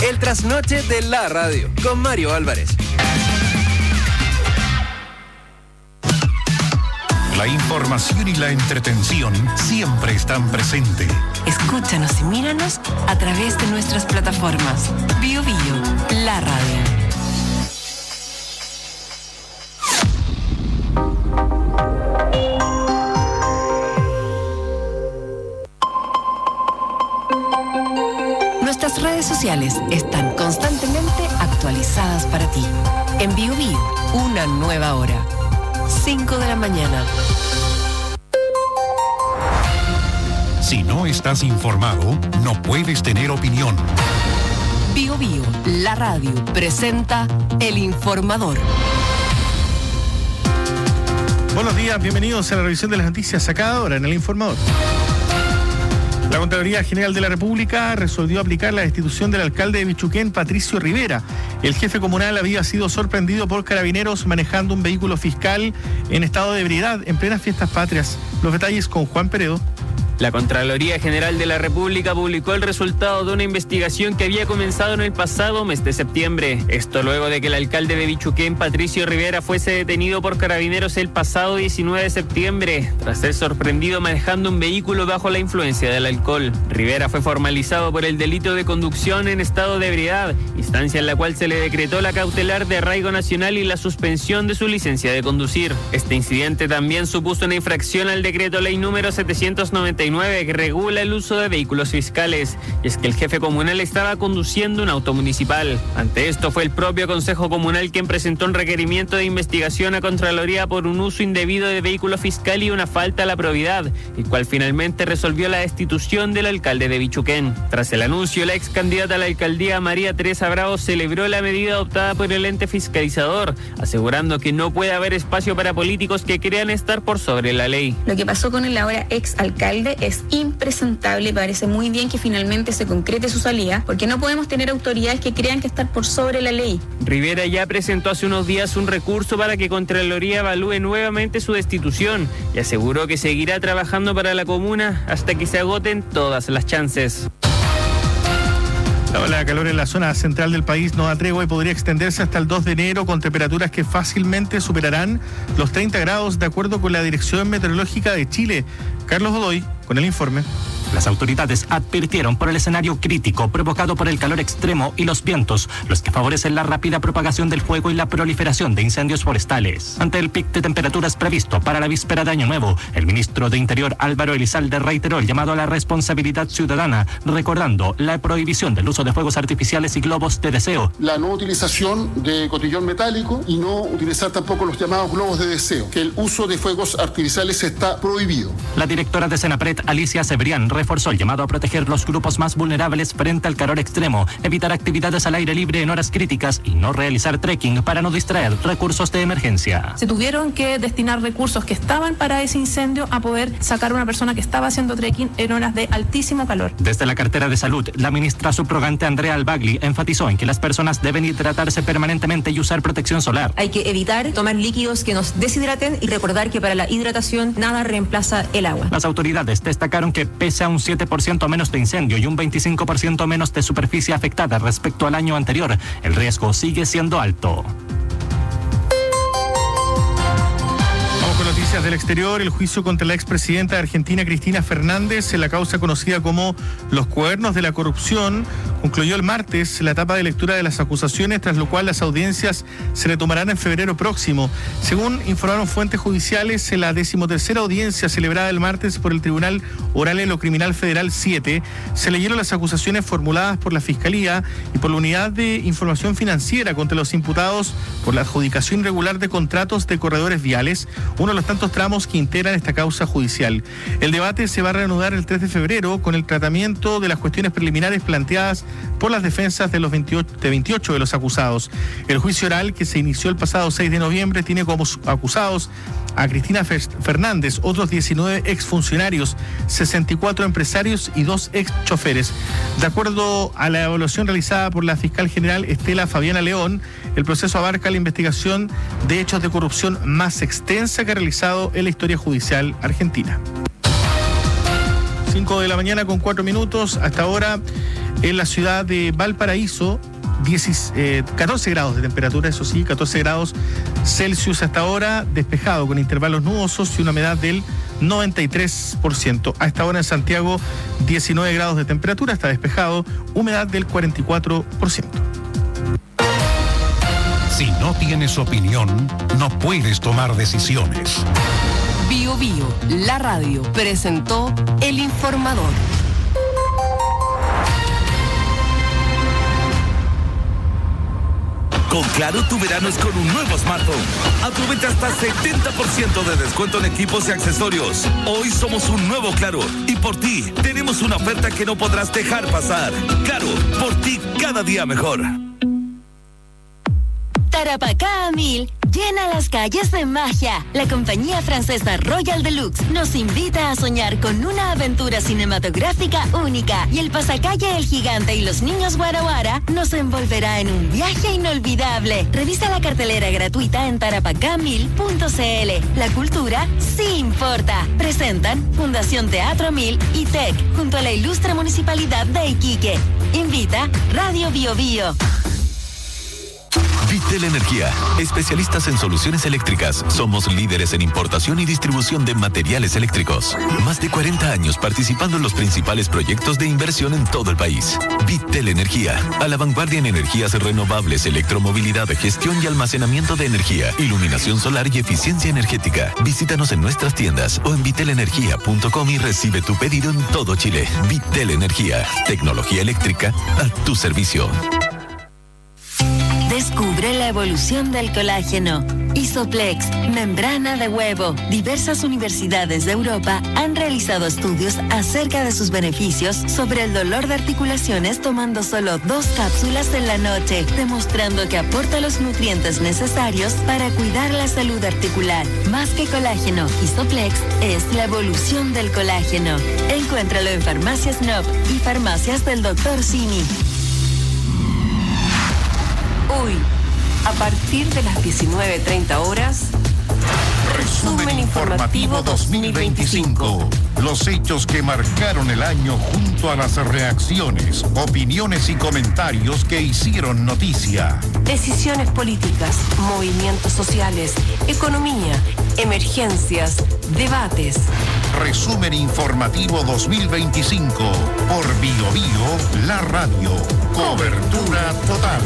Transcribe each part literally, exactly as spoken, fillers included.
El trasnoche de la radio, con Mario Álvarez. La información y la entretención siempre están presentes. Escúchanos y míranos a través de nuestras plataformas. Bio Bio, la radio. Nuestras redes sociales están constantemente actualizadas para ti. En Bio Bio, una nueva hora. cinco de la mañana. Si no estás informado, no puedes tener opinión. Bio Bio, la radio, presenta El Informador. Buenos días, bienvenidos a la revisión de las noticias acá ahora en El Informador. La Contraloría General de la República resolvió aplicar la destitución del alcalde de Bichuquén, Patricio Rivera. El jefe comunal había sido sorprendido por carabineros manejando un vehículo fiscal en estado de ebriedad en plenas fiestas patrias. Los detalles con Juan Peredo. La Contraloría General de la República publicó el resultado de una investigación que había comenzado en el pasado mes de septiembre. Esto luego de que el alcalde de Bichuquén, Patricio Rivera, fuese detenido por carabineros el pasado diecinueve de septiembre, tras ser sorprendido manejando un vehículo bajo la influencia del alcohol. Rivera fue formalizado por el delito de conducción en estado de ebriedad, instancia en la cual se le decretó la cautelar de arraigo nacional y la suspensión de su licencia de conducir. Este incidente también supuso una infracción al decreto ley número setecientos noventa y nueve que regula el uso de vehículos fiscales, y es que el jefe comunal estaba conduciendo un auto municipal. Ante esto fue el propio Consejo Comunal quien presentó un requerimiento de investigación a Contraloría por un uso indebido de vehículo fiscal y una falta a la probidad, el cual finalmente resolvió la destitución del alcalde de Bichuquén. Tras el anuncio, la ex candidata a la alcaldía María Teresa Bravo celebró la medida adoptada por el ente fiscalizador, asegurando que no puede haber espacio para políticos que crean estar por sobre la ley. Lo que pasó con el ahora ex alcalde es impresentable. Parece muy bien que finalmente se concrete su salida, porque no podemos tener autoridades que crean que están por sobre la ley. Rivera ya presentó hace unos días un recurso para que Contraloría evalúe nuevamente su destitución y aseguró que seguirá trabajando para la comuna hasta que se agoten todas las chances. La ola de calor en la zona central del país no da tregua y podría extenderse hasta el dos de enero con temperaturas que fácilmente superarán los treinta grados de acuerdo con la Dirección Meteorológica de Chile. Carlos Godoy con el informe. Las autoridades advirtieron por el escenario crítico provocado por el calor extremo y los vientos, los que favorecen la rápida propagación del fuego y la proliferación de incendios forestales. Ante el pic de temperaturas previsto para la víspera de Año Nuevo, el ministro de Interior Álvaro Elizalde reiteró el llamado a la responsabilidad ciudadana, recordando la prohibición del uso de fuegos artificiales y globos de deseo. La no utilización de cotillón metálico y no utilizar tampoco los llamados globos de deseo, que el uso de fuegos artificiales está prohibido. La directora de Senapred, Alicia Cebrián, reforzó el llamado a proteger los grupos más vulnerables frente al calor extremo, evitar actividades al aire libre en horas críticas y no realizar trekking para no distraer recursos de emergencia. Se tuvieron que destinar recursos que estaban para ese incendio a poder sacar a una persona que estaba haciendo trekking en horas de altísimo calor. Desde la cartera de Salud, la ministra subrogante Andrea Albagli enfatizó en que las personas deben hidratarse permanentemente y usar protección solar. Hay que evitar tomar líquidos que nos deshidraten y recordar que para la hidratación nada reemplaza el agua. Las autoridades destacaron que pese a un siete por ciento menos de incendio y un veinticinco por ciento menos de superficie afectada respecto al año anterior, el riesgo sigue siendo alto. Noticias del exterior. El juicio contra la expresidenta de Argentina, Cristina Fernández, en la causa conocida como los cuadernos de la corrupción, concluyó el martes la etapa de lectura de las acusaciones, tras lo cual las audiencias se retomarán en febrero próximo. Según informaron fuentes judiciales, en la decimotercera audiencia celebrada el martes por el Tribunal Oral en lo Criminal Federal siete, se leyeron las acusaciones formuladas por la Fiscalía y por la Unidad de Información Financiera contra los imputados por la adjudicación irregular de contratos de corredores viales, uno de los tantos tramos que integran esta causa judicial. El debate se va a reanudar el tres de febrero con el tratamiento de las cuestiones preliminares planteadas por las defensas de los veintiocho, de veintiocho de los acusados. El juicio oral, que se inició el pasado seis de noviembre, tiene como acusados a Cristina Fernández, otros diecinueve exfuncionarios, sesenta y cuatro empresarios y dos ex choferes. De acuerdo a la evaluación realizada por la fiscal general Estela Fabiana León, el proceso abarca la investigación de hechos de corrupción más extensa que ha realizado en la historia judicial argentina. cinco de la mañana con cuatro minutos. Hasta ahora, En la ciudad de Valparaíso, diez, eh, catorce grados de temperatura, eso sí, catorce grados Celsius hasta ahora, despejado con intervalos nubosos y una humedad del noventa y tres por ciento. A esta hora en Santiago, diecinueve grados de temperatura, está despejado, humedad del cuarenta y cuatro por ciento. Si no tienes opinión, no puedes tomar decisiones. Bio Bio, la radio, presentó El Informador. Con Claro, tu verano es con un nuevo smartphone. Aprovecha hasta setenta por ciento de descuento en equipos y accesorios. Hoy somos un nuevo Claro y por ti tenemos una oferta que no podrás dejar pasar. Claro, por ti cada día mejor. Tarapacá a mil llena las calles de magia. La compañía francesa Royal Deluxe nos invita a soñar con una aventura cinematográfica única y el pasacalle El Gigante y los Niños Guara Guara nos envolverá en un viaje inolvidable. Revisa la cartelera gratuita en tarapacá mil punto c l. La cultura sí importa. Presentan Fundación Teatro Mil y T E C junto a la ilustre Municipalidad de Iquique. Invita Radio Bio Bio. Vitel Energía, especialistas en soluciones eléctricas. Somos líderes en importación y distribución de materiales eléctricos. Más de cuarenta años participando en los principales proyectos de inversión en todo el país. Vitel Energía, a la vanguardia en energías renovables, electromovilidad, gestión y almacenamiento de energía, iluminación solar y eficiencia energética. Visítanos en nuestras tiendas o en vitel energía punto com y recibe tu pedido en todo Chile. Vitel Energía, tecnología eléctrica a tu servicio. Descubre la evolución del colágeno. Isoplex, membrana de huevo. Diversas universidades de Europa han realizado estudios acerca de sus beneficios sobre el dolor de articulaciones tomando solo dos cápsulas en la noche, demostrando que aporta los nutrientes necesarios para cuidar la salud articular. Más que colágeno, Isoplex es la evolución del colágeno. Encuéntralo en Farmacias N O P y Farmacias del doctor Simi. Hoy, a partir de las diecinueve treinta horas, Resumen informativo dos mil veinticinco. Los hechos que marcaron el año junto a las reacciones, opiniones y comentarios que hicieron noticia. Decisiones políticas, movimientos sociales, economía, emergencias, debates. Resumen informativo dos mil veinticinco por Bio Bio, la radio. Cobertura total.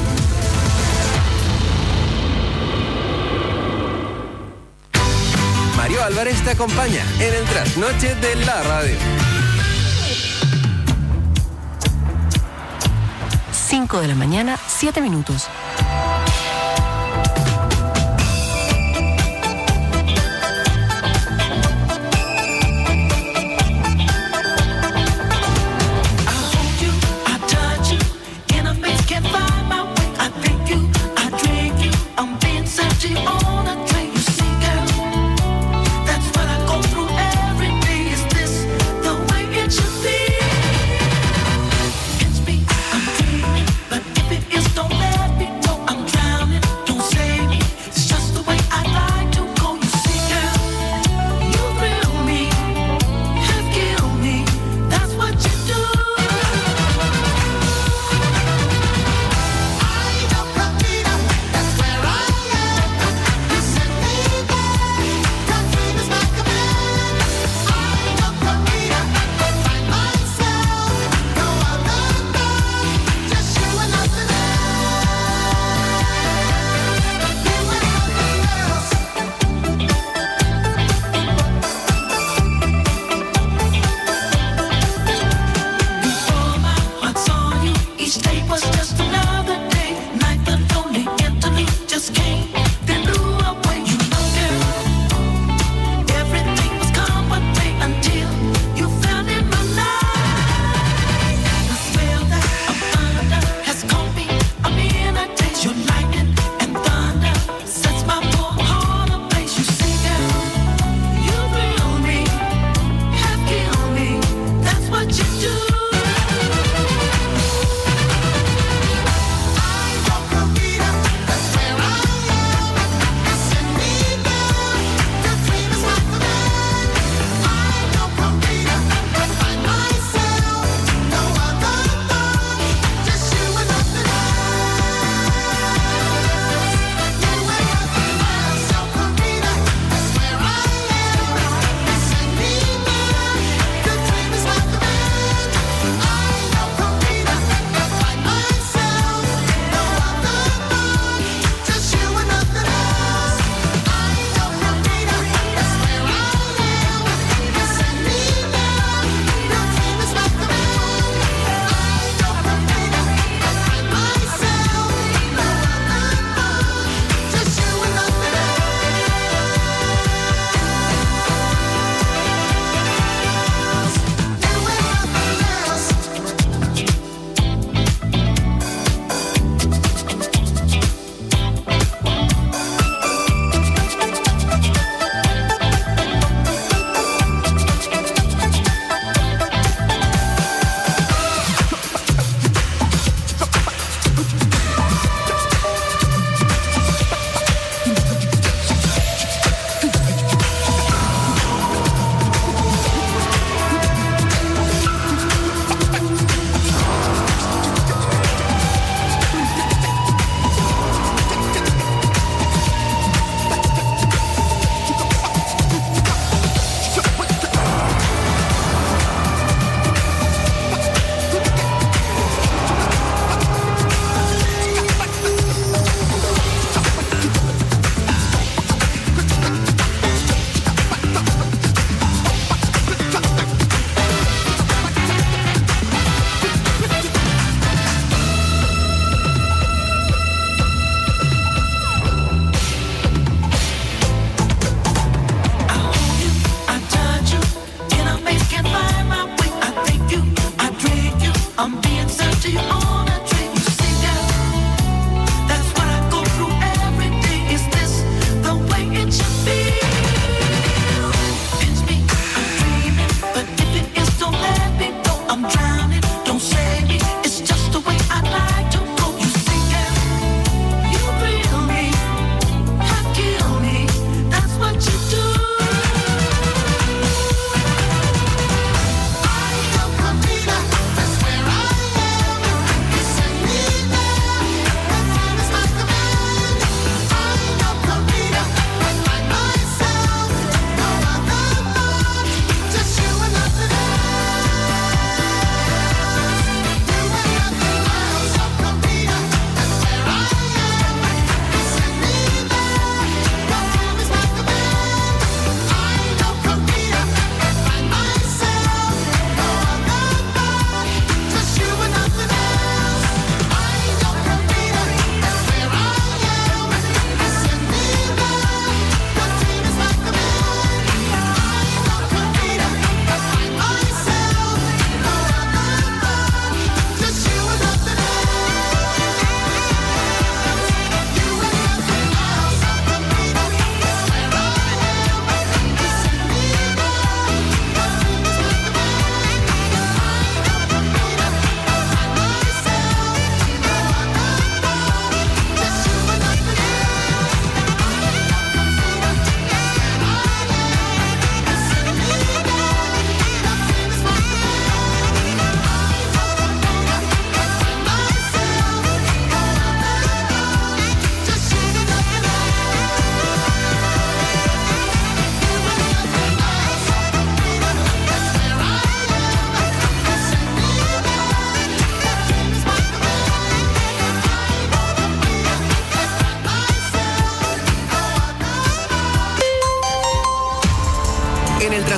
Mario Álvarez te acompaña en el trasnoche de la radio. cinco de la mañana, siete minutos.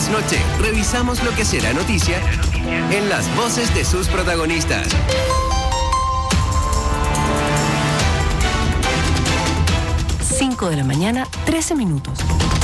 trasnoche revisamos lo que será noticia en las voces de sus protagonistas. cinco de la mañana, trece minutos.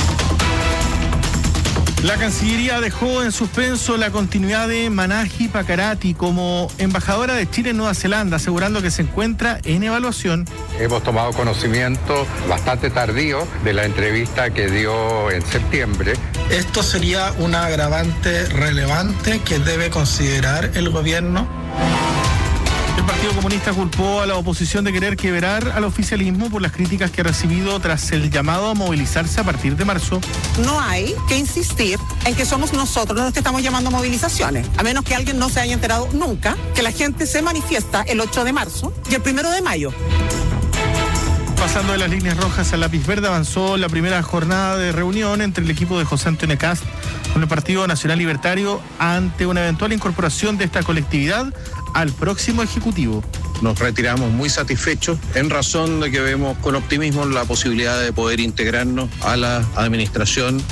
La Cancillería dejó en suspenso la continuidad de Manahi Pakarati como embajadora de Chile en Nueva Zelanda, asegurando que se encuentra en evaluación. Hemos tomado conocimiento bastante tardío de la entrevista que dio en septiembre. Esto sería un agravante relevante que debe considerar el gobierno. El Partido Comunista culpó a la oposición de querer quebrar al oficialismo por las críticas que ha recibido tras el llamado a movilizarse a partir de marzo. No hay que insistir en que somos nosotros los que estamos llamando a movilizaciones, a menos que alguien no se haya enterado nunca que la gente se manifiesta el ocho de marzo y el primero de mayo. Pasando de las líneas rojas al lápiz verde, avanzó la primera jornada de reunión entre el equipo de José Antonio Kast con el Partido Nacional Libertario ante una eventual incorporación de esta colectividad al próximo Ejecutivo. Nos retiramos muy satisfechos en razón de que vemos con optimismo la posibilidad de poder integrarnos a la administración.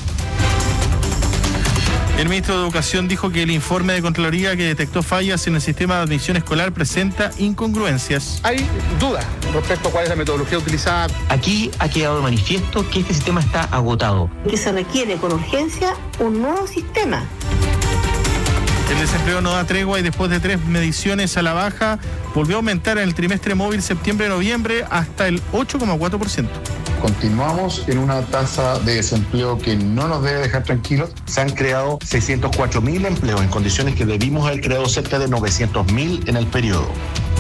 El ministro de Educación dijo que el informe de Contraloría que detectó fallas en el sistema de admisión escolar presenta incongruencias. Hay dudas respecto a cuál es la metodología utilizada. Aquí ha quedado de manifiesto que este sistema está agotado. Que se requiere con urgencia un nuevo sistema. El desempleo no da tregua y después de tres mediciones a la baja, volvió a aumentar en el trimestre móvil septiembre-noviembre hasta el ocho coma cuatro por ciento. Continuamos en una tasa de desempleo que no nos debe dejar tranquilos. Se han creado seiscientos cuatro mil empleos en condiciones que debimos haber creado cerca de novecientos mil en el periodo.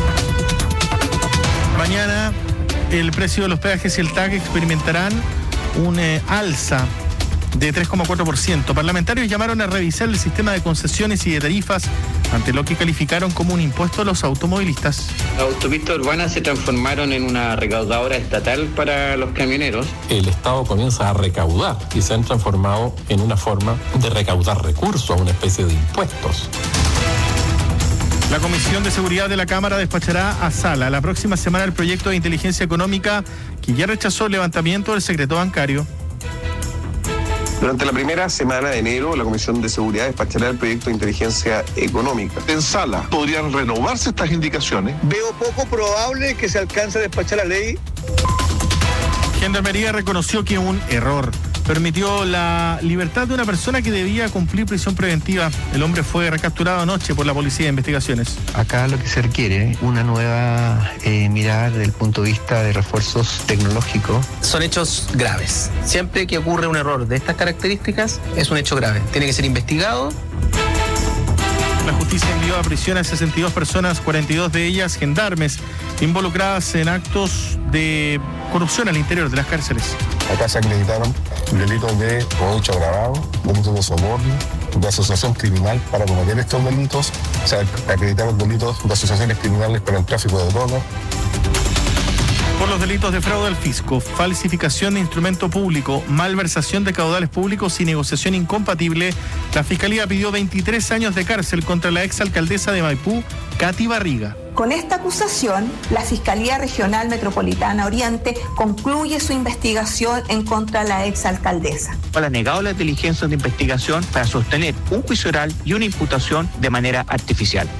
Mañana el precio de los peajes y el T A C experimentarán un eh, alza de tres coma cuatro por ciento. Parlamentarios llamaron a revisar el sistema de concesiones y de tarifas ante lo que calificaron como un impuesto a los automovilistas. Las autopistas urbanas se transformaron en una recaudadora estatal para los camioneros. El Estado comienza a recaudar y se han transformado en una forma de recaudar recursos, una especie de impuestos. La Comisión de Seguridad de la Cámara despachará a Sala la próxima semana el proyecto de inteligencia económica que ya rechazó el levantamiento del secreto bancario. Durante la primera semana de enero, la Comisión de Seguridad despachará el proyecto de inteligencia económica. En Sala, ¿podrían renovarse estas indicaciones? Veo poco probable que se alcance a despachar la ley. Gendarmería reconoció que un error permitió la libertad de una persona que debía cumplir prisión preventiva. El hombre fue recapturado anoche por la Policía de Investigaciones. Acá lo que se requiere es una nueva eh, mirada desde el punto de vista de refuerzos tecnológicos. Son hechos graves. Siempre que ocurre un error de estas características, es un hecho grave. Tiene que ser investigado. La justicia envió a prisión a sesenta y dos personas, cuarenta y dos de ellas gendarmes, involucradas en actos de corrupción al interior de las cárceles. Acá se acreditaron delitos de cohecho agravado, delitos de soborno, de asociación criminal para cometer estos delitos, se acreditaron delitos de asociaciones criminales para el tráfico de drogas. Por los delitos de fraude al fisco, falsificación de instrumento público, malversación de caudales públicos y negociación incompatible, la Fiscalía pidió veintitrés años de cárcel contra la exalcaldesa de Maipú, Katy Barriga. Con esta acusación, la Fiscalía Regional Metropolitana Oriente concluye su investigación en contra de la exalcaldesa. Ha negado las diligencias de investigación para sostener un juicio oral y una imputación de manera artificial.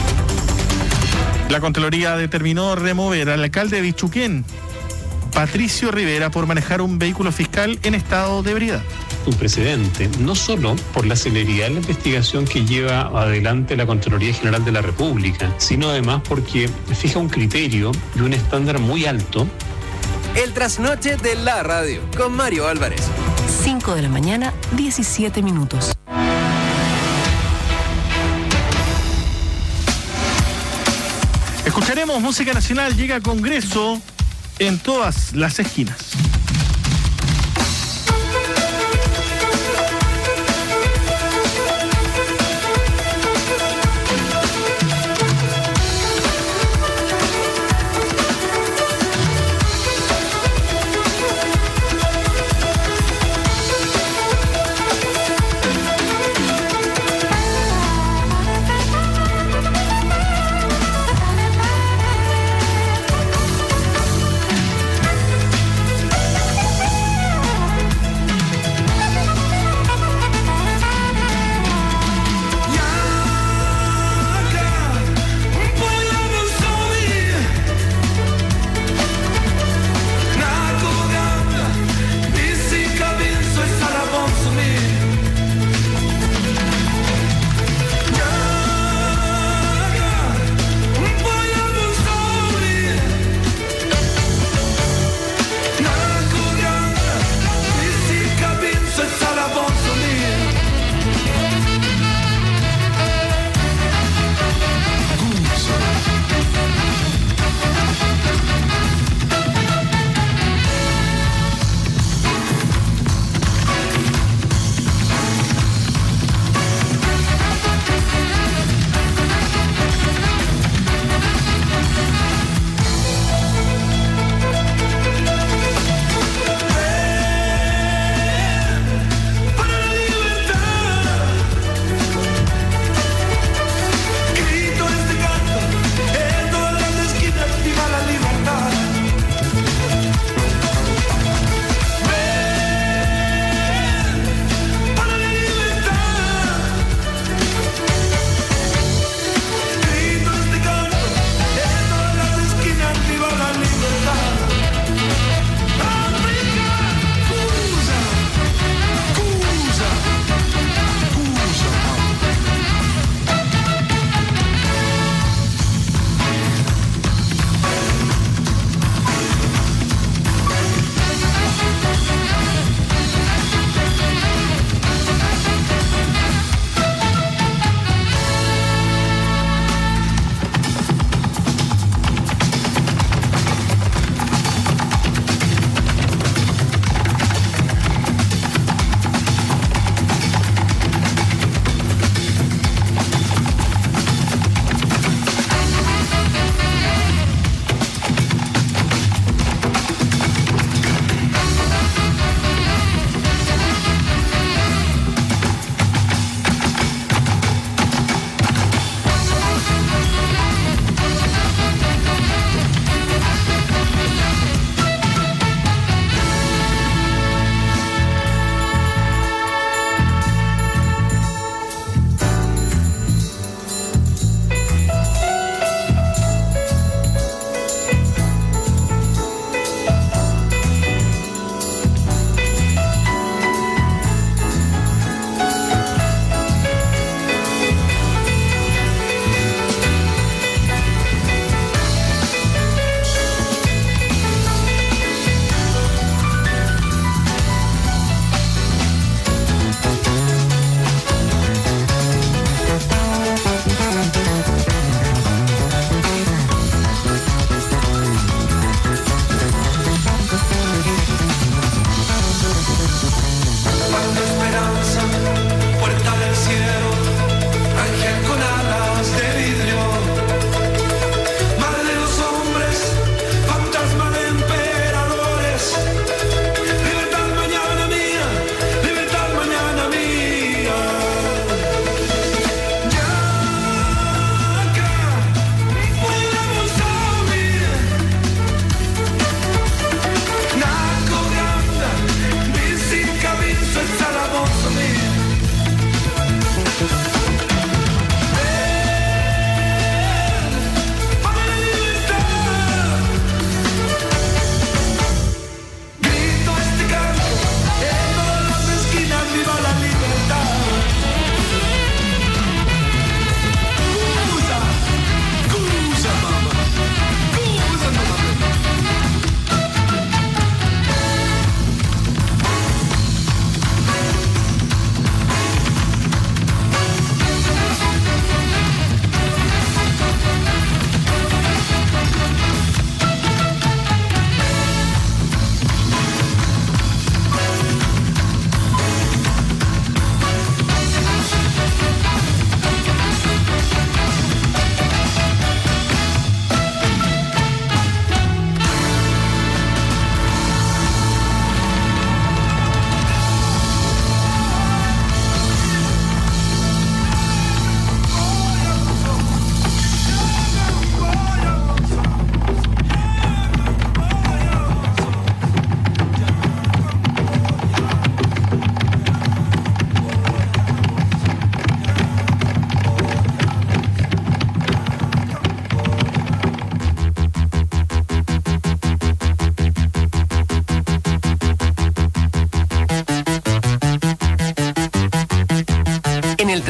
La Contraloría determinó remover al alcalde de Bichuquén, Patricio Rivera, por manejar un vehículo fiscal en estado de ebriedad. Un precedente, no solo por la celeridad de la investigación que lleva adelante la Contraloría General de la República, sino además porque fija un criterio y un estándar muy alto. El trasnoche de la radio, con Mario Álvarez. cinco de la mañana, diecisiete minutos. Escucharemos música nacional, llega a Congreso en todas las esquinas.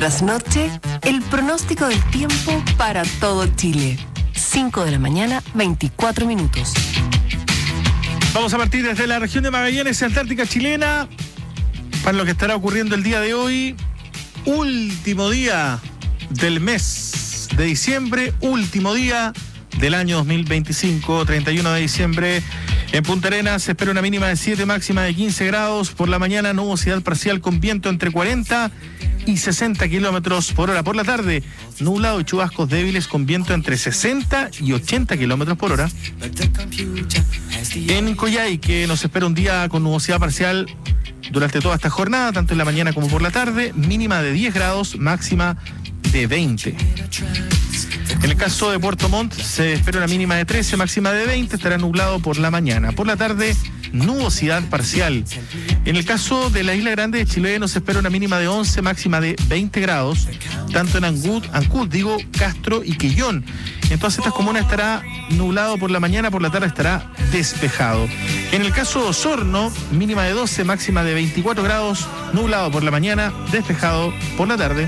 trasnoche, el pronóstico del tiempo para todo Chile. cinco de la mañana, veinticuatro minutos. Vamos a partir desde la región de Magallanes, Antártica chilena, para lo que estará ocurriendo el día de hoy. Último día del mes de diciembre, último día del año dos mil veinticinco, treinta y uno de diciembre. En Punta Arenas se espera una mínima de siete, máxima de quince grados. Por la mañana, nubosidad parcial con viento entre cuarenta y sesenta kilómetros por hora. Por la tarde, nublado y chubascos débiles con viento entre sesenta y ochenta kilómetros por hora. En Coyhaique nos espera un día con nubosidad parcial durante toda esta jornada, tanto en la mañana como por la tarde. Mínima de diez grados, máxima de veinte. En el caso de Puerto Montt se espera una mínima de trece, máxima de veinte, estará nublado por la mañana. Por la tarde, nubosidad parcial. En el caso de la Isla Grande de Chiloé se espera una mínima de once, máxima de veinte grados, tanto en Ancud, Ancud, digo, Castro y Quillón. En todas estas comunas estará nublado por la mañana, por la tarde estará despejado. En el caso de Osorno, mínima de doce, máxima de veinticuatro grados, nublado por la mañana, despejado por la tarde.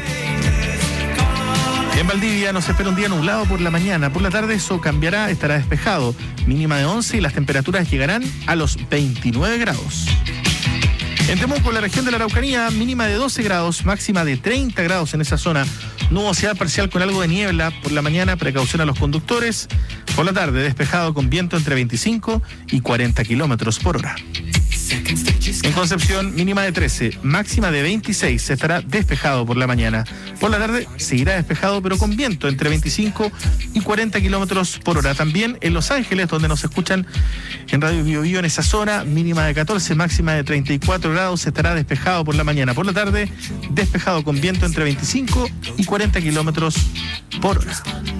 En Valdivia nos espera un día nublado por la mañana. Por la tarde eso cambiará, estará despejado. Mínima de once y las temperaturas llegarán a los veintinueve grados. En Temuco, la región de la Araucanía, mínima de doce grados, máxima de treinta grados en esa zona. Nubosidad parcial con algo de niebla. Por la mañana, precaución a los conductores. Por la tarde, despejado con viento entre veinticinco y cuarenta kilómetros por hora. En Concepción, mínima de trece, máxima de veintiséis, se estará despejado por la mañana. Por la tarde seguirá despejado, pero con viento entre veinticinco y cuarenta kilómetros por hora. También en Los Ángeles, donde nos escuchan en Radio Bio Bio, en esa zona, mínima de catorce, máxima de treinta y cuatro grados, se estará despejado por la mañana. Por la tarde, despejado con viento entre veinticinco y cuarenta kilómetros por hora.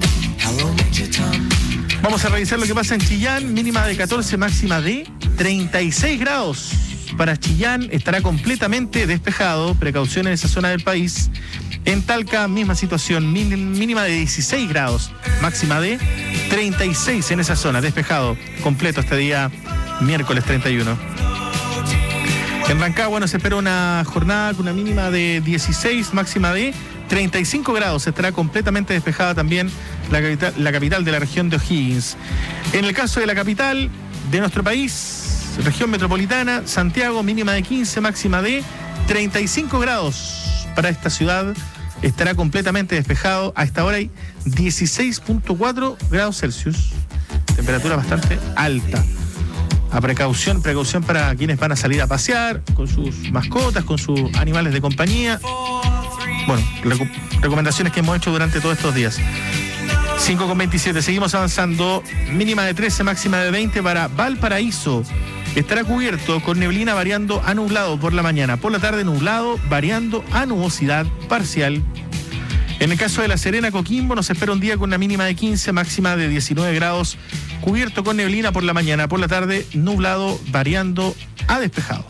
Vamos a revisar lo que pasa en Chillán, mínima de catorce, máxima de treinta y seis grados. Para Chillán estará completamente despejado, precaución en esa zona del país. En Talca, misma situación, mínima de dieciséis grados, máxima de treinta y seis en esa zona, despejado completo este día, miércoles treinta y uno. En Rancagua nos espera una jornada con una mínima de dieciséis, máxima de treinta y cinco grados, estará completamente despejada también la capital, la capital de la región de O'Higgins. En el caso de la capital de nuestro país, región metropolitana, Santiago, mínima de quince, máxima de treinta y cinco grados. Para esta ciudad estará completamente despejado. A esta hora hay dieciséis punto cuatro grados Celsius, temperatura bastante alta. A precaución, precaución para quienes van a salir a pasear con sus mascotas, con sus animales de compañía. Bueno, recu- recomendaciones que hemos hecho durante todos estos días. cinco con veintisiete, seguimos avanzando. Mínima de trece, máxima de veinte para Valparaíso. Estará cubierto con neblina variando a nublado por la mañana. Por la tarde, nublado variando a nubosidad parcial. En el caso de La Serena, Coquimbo, nos espera un día con una mínima de quince, máxima de diecinueve grados. Cubierto con neblina por la mañana. Por la tarde, nublado variando a despejado.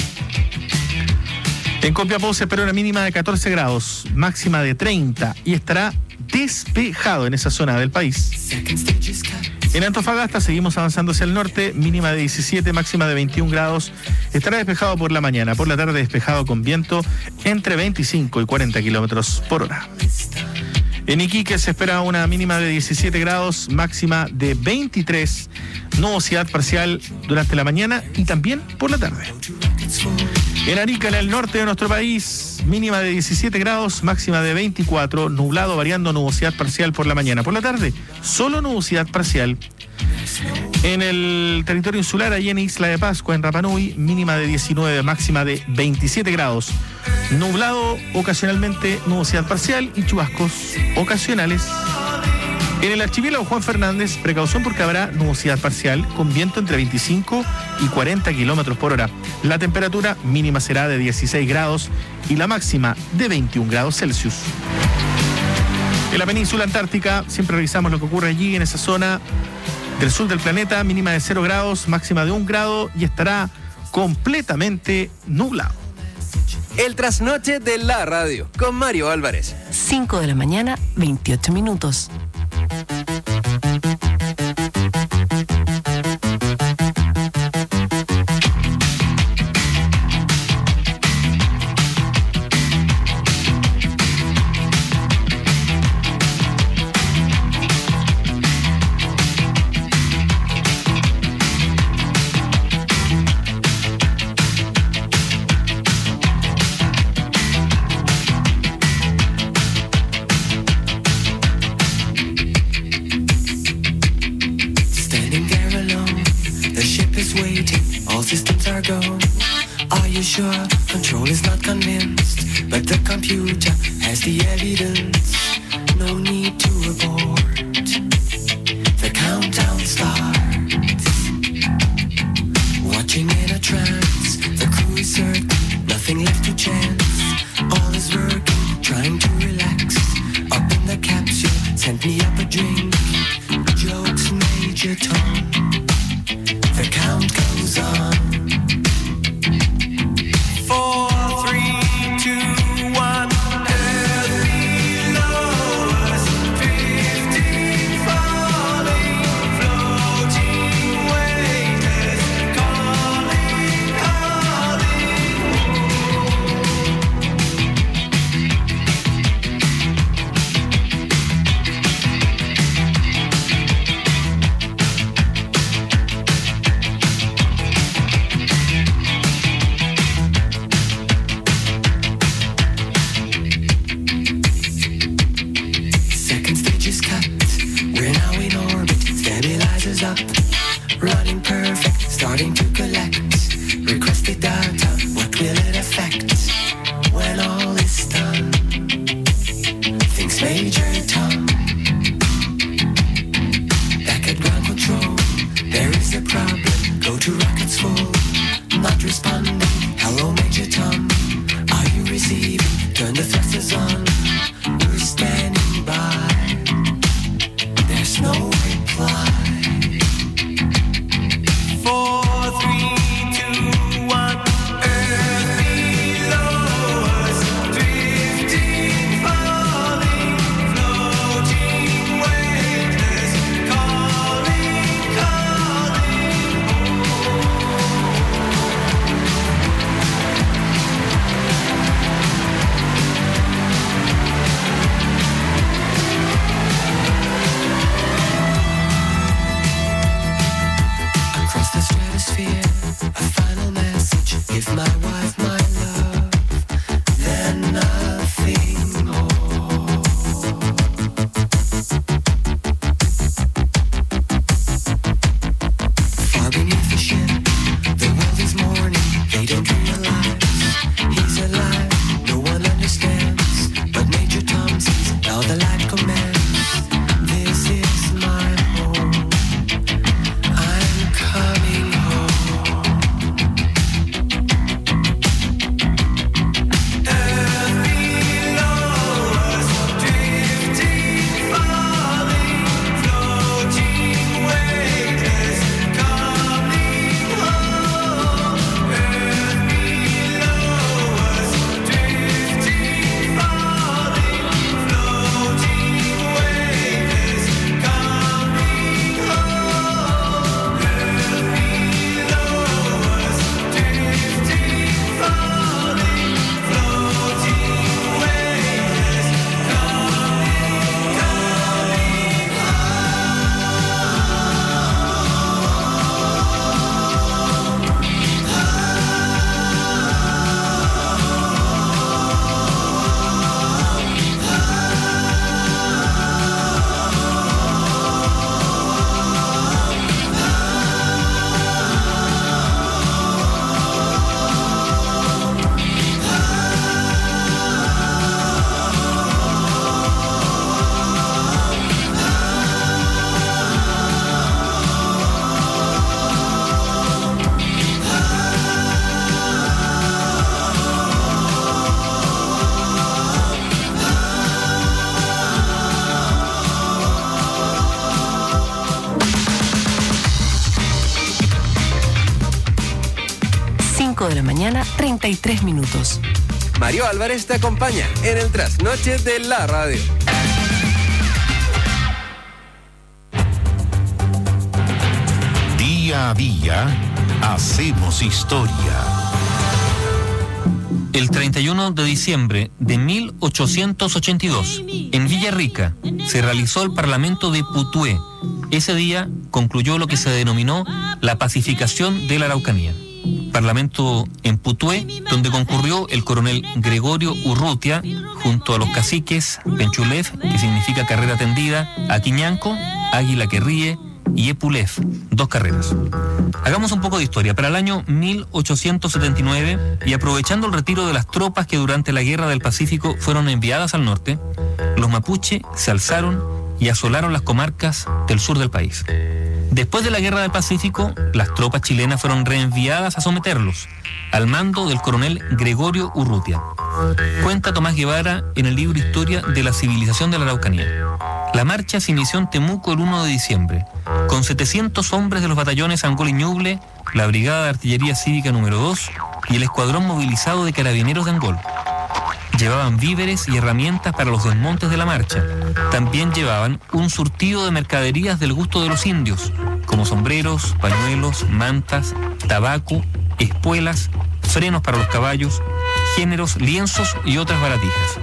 En Copiapó se espera una mínima de catorce grados, máxima de treinta y estará despejado en esa zona del país. En Antofagasta seguimos avanzando hacia el norte, mínima de diecisiete, máxima de veintiún grados, estará despejado por la mañana, por la tarde despejado con viento entre veinticinco y cuarenta kilómetros por hora. En Iquique se espera una mínima de diecisiete grados, máxima de veintitrés, nubosidad parcial durante la mañana y también por la tarde. En Arica, en el norte de nuestro país, mínima de diecisiete grados, máxima de veinticuatro, nublado variando nubosidad parcial por la mañana. Por la tarde, solo nubosidad parcial. En el territorio insular, allí en Isla de Pascua, en Rapa Nui, mínima de diecinueve, máxima de veintisiete grados. Nublado, ocasionalmente nubosidad parcial y chubascos ocasionales. En el archipiélago Juan Fernández, precaución porque habrá nubosidad parcial con viento entre veinticinco y cuarenta kilómetros por hora. La temperatura mínima será de dieciséis grados y la máxima de veintiún grados Celsius. En la península antártica, siempre revisamos lo que ocurre allí en esa zona del sur del planeta, mínima de cero grados, máxima de un grado y estará completamente nublado. El trasnoche de la radio con Mario Álvarez. cinco de la mañana, veintiocho minutos. show. Are you sure? Control is not convinced, but the computer has the evidence. No need to abort. The countdown starts. Watching in a trance, the crew is certain, nothing left to chance. All is working, trying to relax. Up in the capsule, send me up a drink. Jokes, Major Tom. The count goes on. Four, three, two, one. Earth below us, drifting, falling, floating, weightless, calling, calling. Second stage is cut. We're now in orbit. Stabilizers up. Running perfect. Starting to collect. Requested data. What will it affect when all is done? Thinks Major Tom. Back at ground control. There is a problem. Go to rockets full. Not responding. Hello, Major Tom. Are you receiving? Turn the thrusters on. We're standing by. There's no reply. Four, three, two, one. Earth below us, drifting, falling, floating, weightless, calling, calling. Across the stratosphere, a final message. Give my wife my love, then nothing more. Far beneath the ship, the world is mourning. They don't realize he's alive. No one understands, but Major Tom sees. Now the light commands. This is my home. I'm coming home. Earth below us, drifting, falling, floating, weightless, coming home. Earth below us, drifting, falling, floating, weightless, coming home. Earth below us, drifting, falling, floating, weightless, cinco de la mañana, treinta y tres minutos. Mario Álvarez te acompaña en el trasnoche de la radio. Día a día, hacemos historia. El treinta y uno de diciembre de mil ochocientos ochenta y dos, en Villarrica, se realizó el Parlamento de Putué. Ese día concluyó lo que se denominó la pacificación de la Araucanía. Parlamento en Putué, donde concurrió el coronel Gregorio Urrutia, junto a los caciques Penchulev, que significa carrera tendida, Aquiñanco, Águila que ríe, y Epulev, dos carreras. Hagamos un poco de historia. Para el año mil ochocientos setenta y nueve, y aprovechando el retiro de las tropas que durante la Guerra del Pacífico fueron enviadas al norte, los mapuche se alzaron y asolaron las comarcas del sur del país. Después de la Guerra del Pacífico, las tropas chilenas fueron reenviadas a someterlos, al mando del coronel Gregorio Urrutia. Cuenta Tomás Guevara en el libro Historia de la Civilización de la Araucanía. La marcha se inició en Temuco el uno de diciembre, con setecientos hombres de los batallones Angol y Ñuble, la Brigada de Artillería Cívica número dos y el escuadrón movilizado de carabineros de Angol. Llevaban víveres y herramientas para los desmontes de la marcha. También llevaban un surtido de mercaderías del gusto de los indios, como sombreros, pañuelos, mantas, tabaco, espuelas, frenos para los caballos, géneros, lienzos y otras baratijas.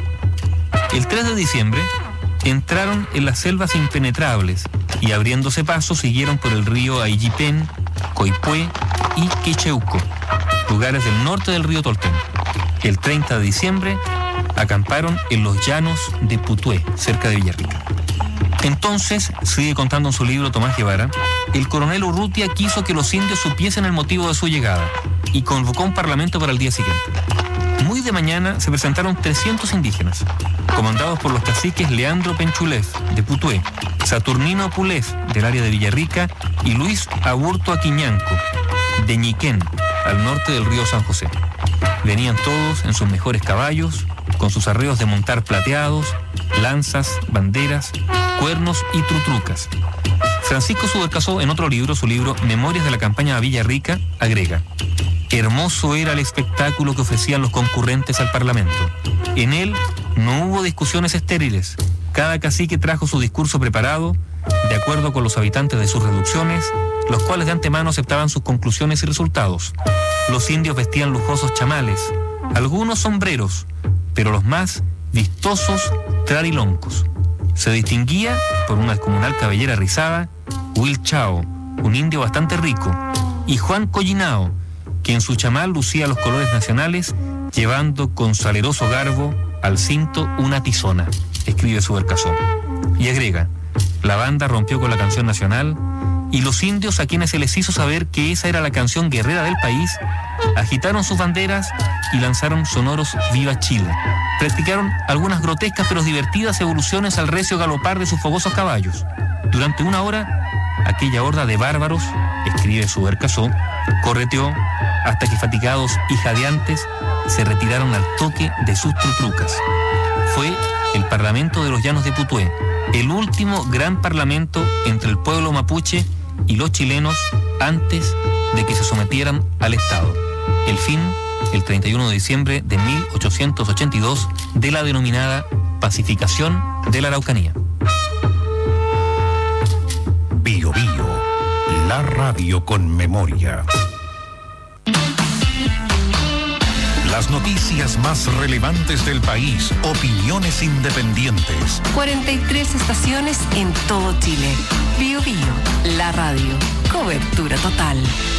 El tres de diciembre entraron en las selvas impenetrables y abriéndose paso siguieron por el río Aillipén, Coipue y Quicheuco, lugares del norte del río Tolten. El treinta de diciembre acamparon en los llanos de Putué, cerca de Villarrica. Entonces, sigue contando en su libro Tomás Guevara, el coronel Urrutia quiso que los indios supiesen el motivo de su llegada y convocó un parlamento para el día siguiente. Muy de mañana se presentaron trescientos indígenas, comandados por los caciques Leandro Penchulev, de Putué, Saturnino Pulev, del área de Villarrica, y Luis Aburto Aquiñanco, de Ñiquén, al norte del río San José. Venían todos en sus mejores caballos, con sus arreos de montar plateados, lanzas, banderas, cuernos y trutrucas. Francisco Subercaseaux, en otro libro, su libro Memorias de la campaña a Villarrica, agrega: hermoso era el espectáculo que ofrecían los concurrentes al Parlamento. En él no hubo discusiones estériles. Cada cacique trajo su discurso preparado, de acuerdo con los habitantes de sus reducciones, los cuales de antemano aceptaban sus conclusiones y resultados. Los indios vestían lujosos chamales, algunos sombreros, pero los más vistosos trariloncos. Se distinguía por una descomunal cabellera rizada Will Chao, un indio bastante rico, y Juan Collinao, que en su chamal lucía los colores nacionales, llevando con saleroso garbo al cinto una tizona, escribe Subercaseaux. Y agrega: la banda rompió con la canción nacional y los indios, a quienes se les hizo saber que esa era la canción guerrera del país, agitaron sus banderas y lanzaron sonoros Viva Chile. Practicaron algunas grotescas pero divertidas evoluciones al recio galopar de sus fogosos caballos. Durante una hora, aquella horda de bárbaros, escribe Subercaseaux, correteó hasta que, fatigados y jadeantes, se retiraron al toque de sus trutrucas. Fue el Parlamento de los Llanos de Putué, el último gran parlamento entre el pueblo mapuche y los chilenos antes de que se sometieran al Estado. El fin, el treinta y uno de diciembre de mil ochocientos ochenta y dos, de la denominada Pacificación de la Araucanía. Bio Bio, la radio con memoria. Las noticias más relevantes del país, opiniones independientes. cuarenta y tres estaciones en todo Chile. Bio Bio, la radio. Cobertura total.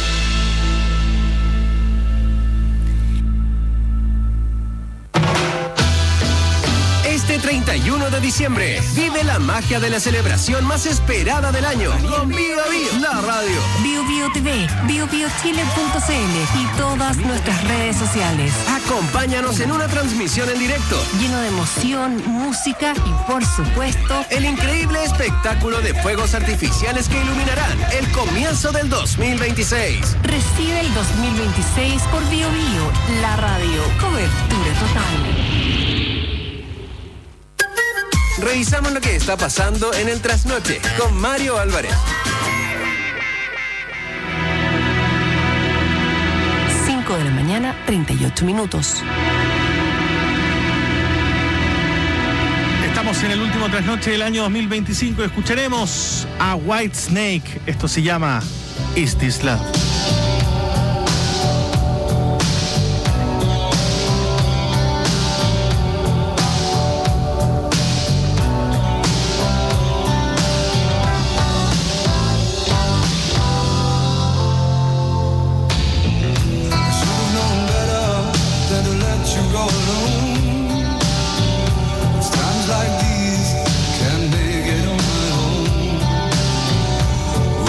Este treinta y uno de diciembre, vive la magia de la celebración más esperada del año con Bio Bio, la radio. Bio Bio T V, bio bio chile punto c l y todas nuestras redes sociales. Acompáñanos en una transmisión en directo, lleno de emoción, música y, por supuesto, el increíble espectáculo de fuegos artificiales que iluminarán el comienzo del dos mil veintiséis. Recibe el dos mil veintiséis por Bio Bio, la radio. Cobertura total. Revisamos lo que está pasando en el trasnoche con Mario Álvarez. cinco de la mañana, treinta y ocho minutos. Estamos en el último trasnoche del año dos mil veinticinco. Escucharemos a Whitesnake. Esto se llama Is This Love. Like these, can't make it on my own.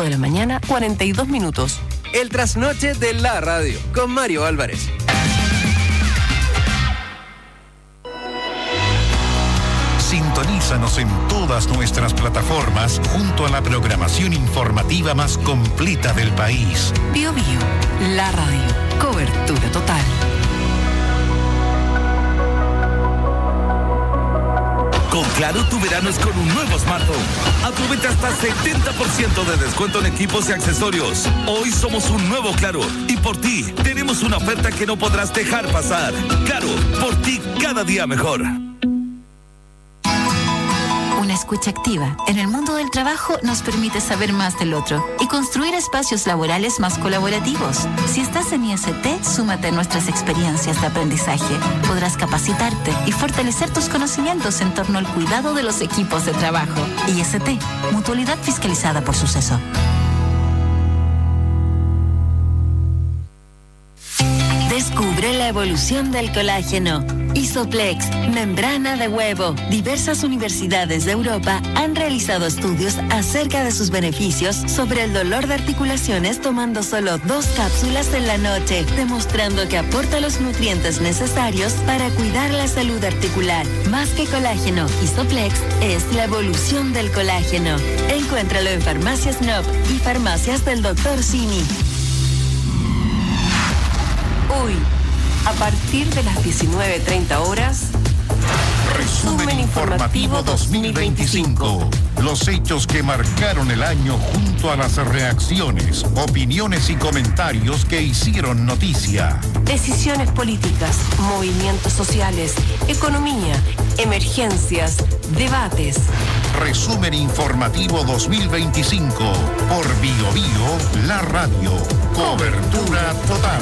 de la mañana, cuarenta y dos minutos. El trasnoche de la radio con Mario Álvarez. Sintonízanos en todas nuestras plataformas junto a la programación informativa más completa del país. Bio Bio, la radio, cobertura total. Con Claro, tu verano es con un nuevo smartphone. Aprovecha hasta setenta por ciento de descuento en equipos y accesorios. Hoy somos un nuevo Claro y por ti tenemos una oferta que no podrás dejar pasar. Claro, por ti cada día mejor. Una escucha activa en el mundo del trabajo nos permite saber más del otro y construir espacios laborales más colaborativos. Si estás en I S T, súmate a nuestras experiencias de aprendizaje. Podrás capacitarte y fortalecer tus conocimientos en torno al cuidado de los equipos de trabajo. I S T, Mutualidad Fiscalizada por Suceso. Descubre la evolución del colágeno. Isoplex, membrana de huevo. Diversas universidades de Europa han realizado estudios acerca de sus beneficios sobre el dolor de articulaciones tomando solo dos cápsulas en la noche, demostrando que aporta los nutrientes necesarios para cuidar la salud articular. Más que colágeno, Isoplex es la evolución del colágeno. Encuéntralo en Farmacias N O P y Farmacias del doctor Simi. Hoy, a partir de las diecinueve treinta horas, Resumen informativo dos mil veinticinco. Los hechos que marcaron el año junto a las reacciones, opiniones y comentarios que hicieron noticia. Decisiones políticas, movimientos sociales, economía, emergencias, debates. Resumen informativo dos mil veinticinco por Bio Bio, la radio. Cobertura total.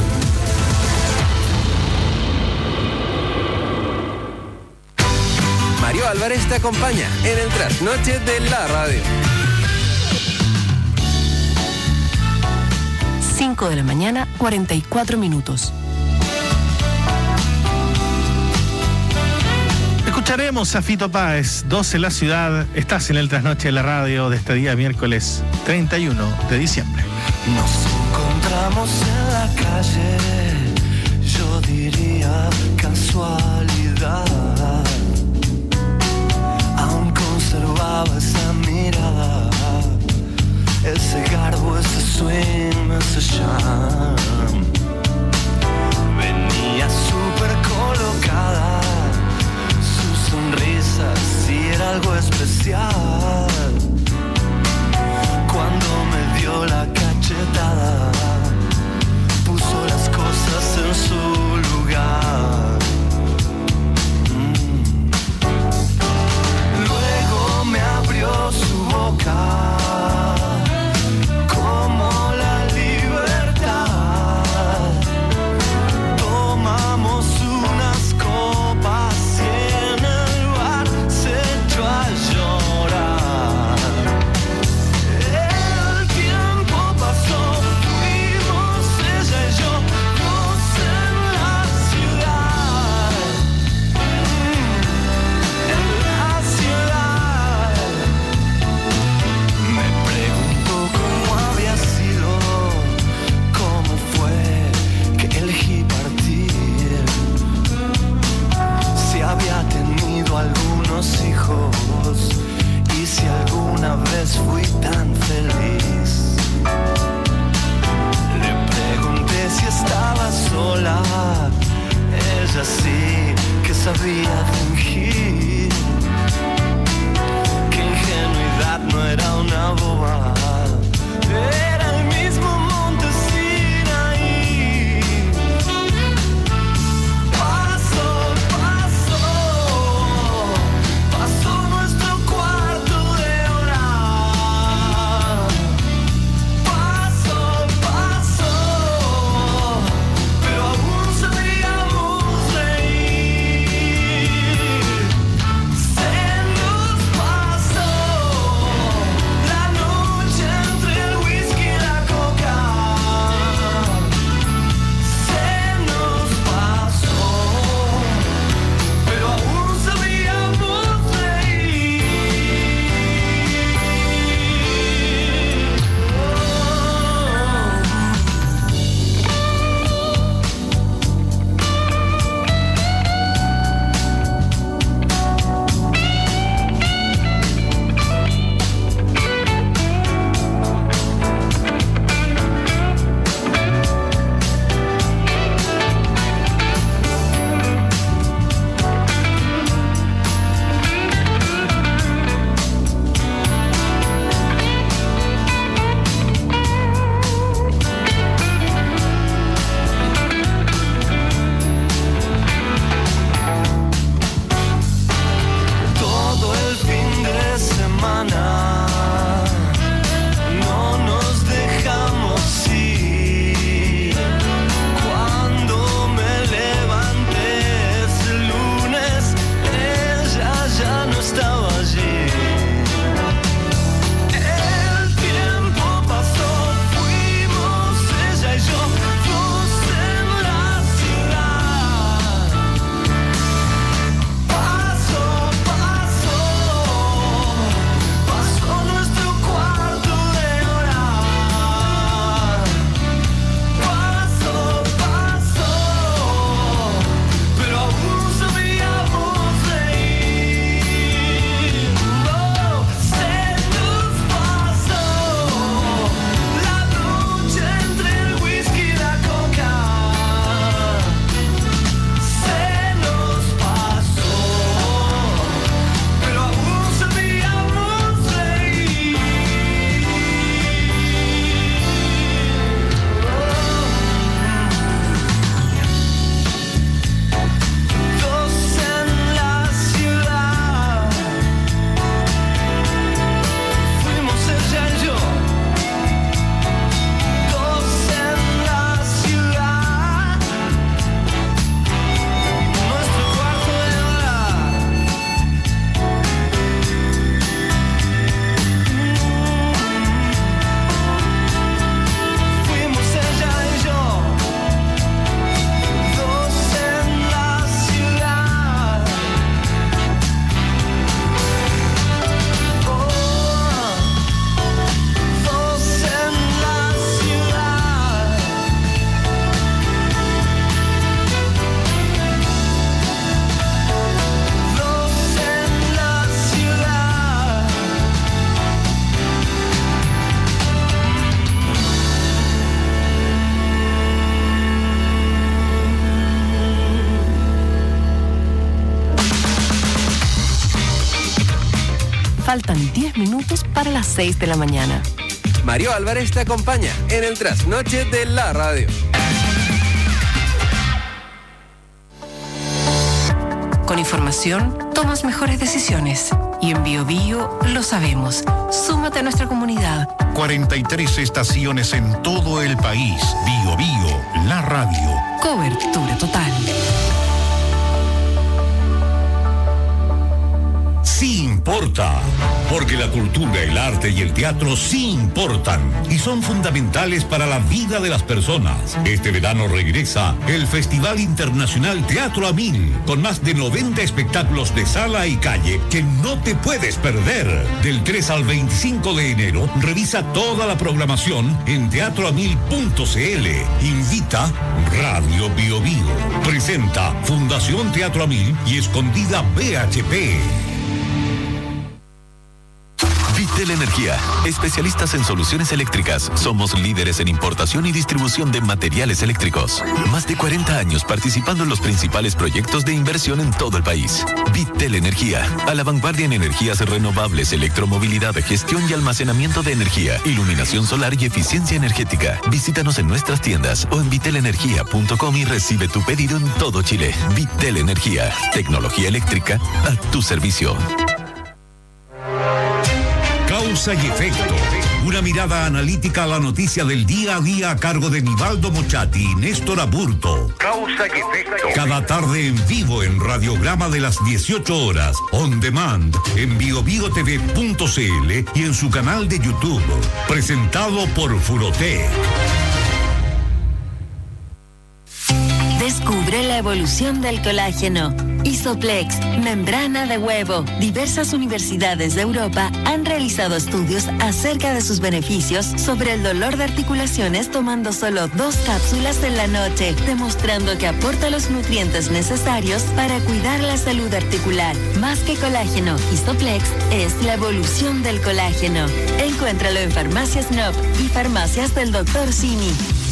Mario Álvarez te acompaña en el trasnoche de la radio. cinco de la mañana, cuarenta y cuatro minutos. Escucharemos a Fito Páez, doce en la ciudad. Estás en el trasnoche de la radio de este día miércoles treinta y uno de diciembre. Nos encontramos en la calle, yo diría casualidad. Aún conservaba esa mirada, ese garbo, ese swing, ese charm. Venía súper colocada, su sonrisa sí era algo especial. Cuando me dio la cachetada, puso las cosas Faltan diez minutos para las seis de la mañana. Mario Álvarez te acompaña en el trasnoche de la radio. Con información, tomas mejores decisiones. Y en Bio Bio lo sabemos. Súmate a nuestra comunidad. cuarenta y tres estaciones en todo el país. Bio Bio, la radio. Cobertura total. Sí importa, porque la cultura, el arte y el teatro sí importan y son fundamentales para la vida de las personas. Este verano regresa el Festival Internacional Teatro a Mil, con más de noventa espectáculos de sala y calle que no te puedes perder. Del tres al veinticinco de enero, revisa toda la programación en teatro a mil punto c l. Invita Radio Bio Bio. Presenta Fundación Teatro a Mil y Escondida B H P. Vitel Energía, especialistas en soluciones eléctricas. Somos líderes en importación y distribución de materiales eléctricos. Más de cuarenta años participando en los principales proyectos de inversión en todo el país. Vitel Energía, a la vanguardia en energías renovables, electromovilidad, gestión y almacenamiento de energía, iluminación solar y eficiencia energética. Visítanos en nuestras tiendas o en vitel energía punto com y recibe tu pedido en todo Chile. Vitel Energía, tecnología eléctrica a tu servicio. Causa y efecto. Una mirada analítica a la noticia del día a día a cargo de Nivaldo Mochati y Néstor Aburto. Causa y efecto. Cada tarde en vivo en Radiograma de las dieciocho horas. On demand en bio bio t v punto c l y en su canal de YouTube. Presentado por Furotec. Descubre la evolución del colágeno. Isoplex, membrana de huevo. Diversas universidades de Europa han realizado estudios acerca de sus beneficios sobre el dolor de articulaciones tomando solo dos cápsulas en la noche, demostrando que aporta los nutrientes necesarios para cuidar la salud articular. Más que colágeno, Isoplex es la evolución del colágeno. Encuéntralo en Farmacias Nop y Farmacias del doctor Simi.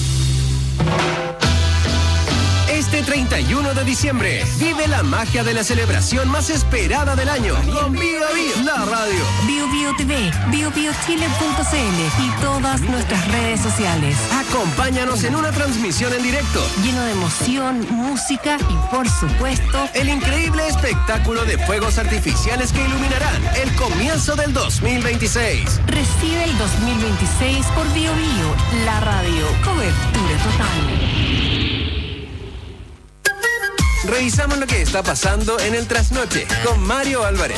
Este treinta y uno de diciembre, vive la magia de la celebración más esperada del año con Bio Bio, la radio. Bio Bio T V, bio bio chile punto c l y todas nuestras redes sociales. Acompáñanos en una transmisión en directo, lleno de emoción, música y, por supuesto, el increíble espectáculo de fuegos artificiales que iluminarán el comienzo del dos mil veintiséis. Recibe el dos mil veintiséis por Bio Bio, la radio. Cobertura total. Revisamos lo que está pasando en el trasnoche con Mario Álvarez.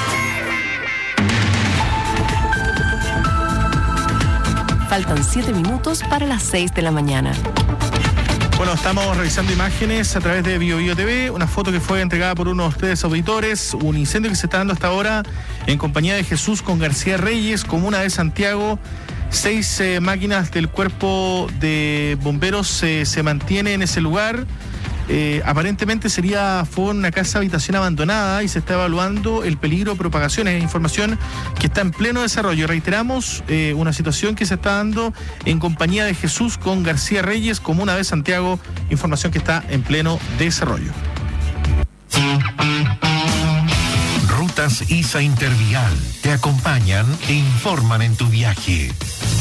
Faltan siete minutos para las seis de la mañana. Bueno, estamos revisando imágenes a través de Bio Bio T V, una foto que fue entregada por uno de ustedes auditores, un incendio que se está dando hasta ahora en compañía de Jesús con García Reyes, comuna de Santiago. Seis eh, máquinas del cuerpo de bomberos eh, se mantiene en ese lugar. Eh, aparentemente sería fue una casa habitación abandonada y se está evaluando el peligro de propagación. Es información que está en pleno desarrollo. Reiteramos, eh, una situación que se está dando en compañía de Jesús con García Reyes, comuna de Santiago, información que está en pleno desarrollo. Rutas I S A Intervial te acompañan e informan en tu viaje.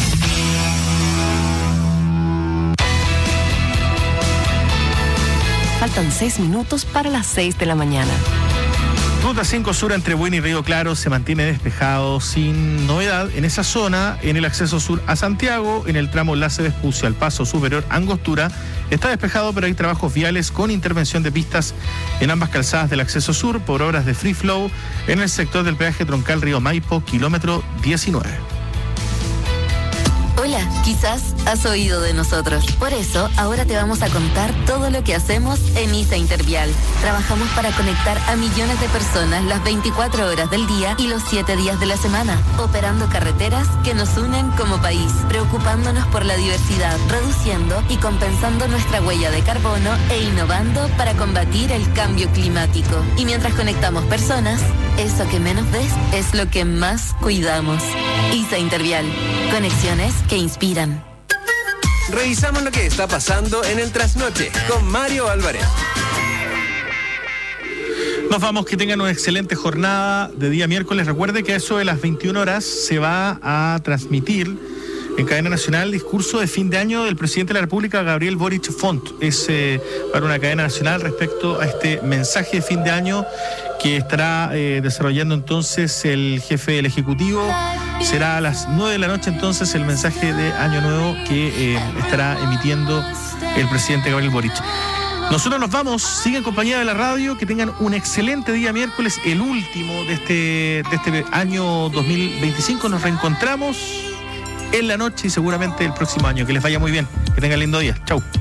Faltan seis minutos para las seis de la mañana. Ruta cinco Sur entre Buin y Río Claro se mantiene despejado sin novedad en esa zona. En el acceso sur a Santiago, en el tramo Enlace Vespucio al Paso Superior Angostura, está despejado, pero hay trabajos viales con intervención de pistas en ambas calzadas del acceso sur por obras de free flow en el sector del peaje troncal Río Maipo, kilómetro diecinueve. Hola, quizás has oído de nosotros. Por eso, ahora te vamos a contar todo lo que hacemos en I S A Intervial. Trabajamos para conectar a millones de personas las veinticuatro horas del día y los siete días de la semana, operando carreteras que nos unen como país, preocupándonos por la diversidad, reduciendo y compensando nuestra huella de carbono e innovando para combatir el cambio climático. Y mientras conectamos personas, eso que menos ves es lo que más cuidamos. I S A Intervial. Conexiones que inspiran. Revisamos lo que está pasando en el trasnoche con Mario Álvarez. Nos vamos, que tengan una excelente jornada de día miércoles. Recuerde que a eso de las veintiuna horas se va a transmitir en cadena nacional el discurso de fin de año del presidente de la República, Gabriel Boric Font. Es eh, para una cadena nacional respecto a este mensaje de fin de año que estará eh, desarrollando entonces el jefe del Ejecutivo. Será a las nueve de la noche entonces el mensaje de Año Nuevo que eh, estará emitiendo el presidente Gabriel Boric. Nosotros nos vamos, sigan en compañía de la radio, que tengan un excelente día miércoles, el último de este, de este año dos mil veinticinco. Nos reencontramos en la noche y seguramente el próximo año. Que les vaya muy bien, que tengan lindo día. Chau.